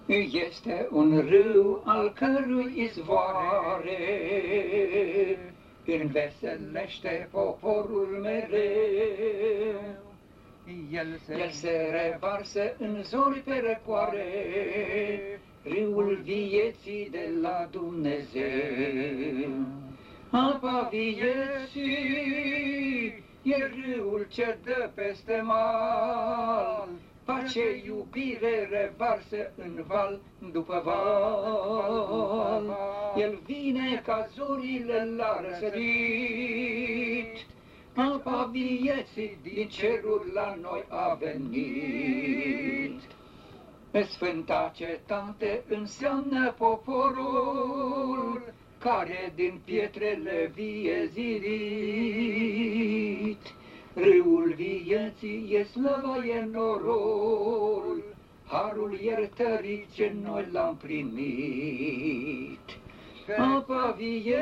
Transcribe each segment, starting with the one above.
Este un râu al cărui izvoare înveselește poporul mereu. El se revarsă în zori pe răcoare, râul vieții de la Dumnezeu. Apa vieții e râul ce dă peste mal, pace, iubire revarsă în val după val. El vine ca zorile la răsărit, apa vieții din ceruri la noi a venit. Sfânta cetate înseamnă poporul care din pietrele vie zidit. Râul vieții e slava, e norul, harul iertării ce noi l-am primit. Apa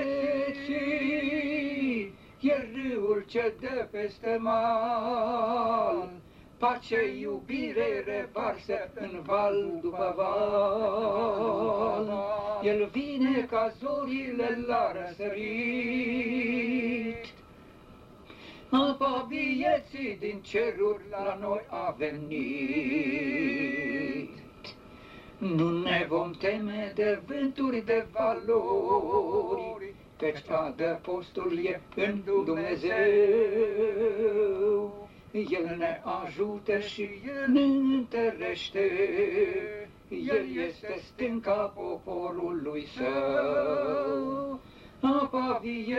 vieții e râul ce dă peste mal, pace, iubire revarsă în val după val. El vine ca zorile la răsărit, apa vieții din ceruri la noi a venit. Nu ne vom teme de vânturi, de valori, căci adăpostul e în Dumnezeu. El ne ajută și El ne întărește, El este stânca poporului Său. Apa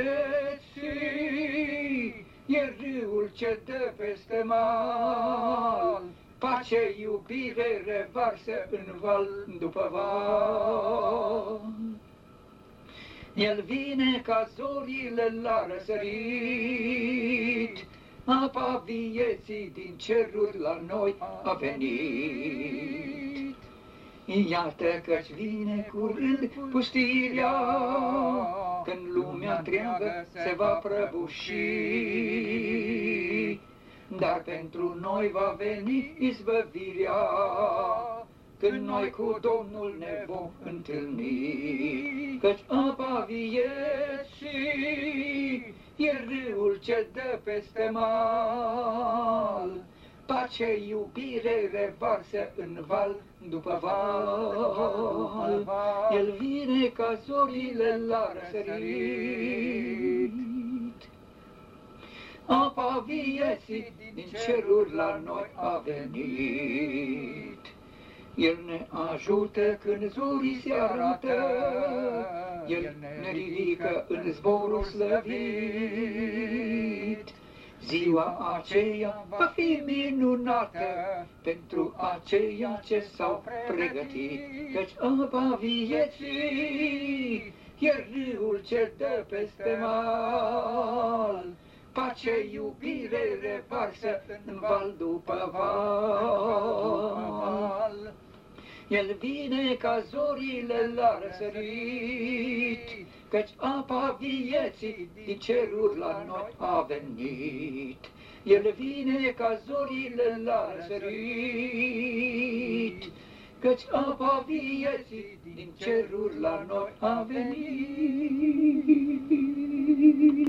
vieții e râul ce dă peste mal, pace, iubire revarsă în val după val. El vine ca zorile la răsărit, apa vieții din ceruri la noi a venit. Iată că-ți vine curând pustirea, când lumea întreagă se va prăbuși. Dar pentru noi va veni izbăvirea, când noi cu Domnul ne vom întâlni. Căci apa vieții e râul ce dă peste mal, pace, iubire revarsă în val după val. El vine ca zorile la răsărit, apa vieții din ceruri la noi a venit. El ne ajută când zorii se arată, El ne ridică în zborul slăvit. Ziua aceea va fi minunată pentru aceia ce s-au pregătit, căci apa vieții e râul ce dă peste mal, pace, iubire revarsă în val după val. El vine ca zorile la răsărit, căci apa vieții din ceruri la noi a venit. El vine ca zorile la răsărit, căci apa vieții din ceruri la noi a venit.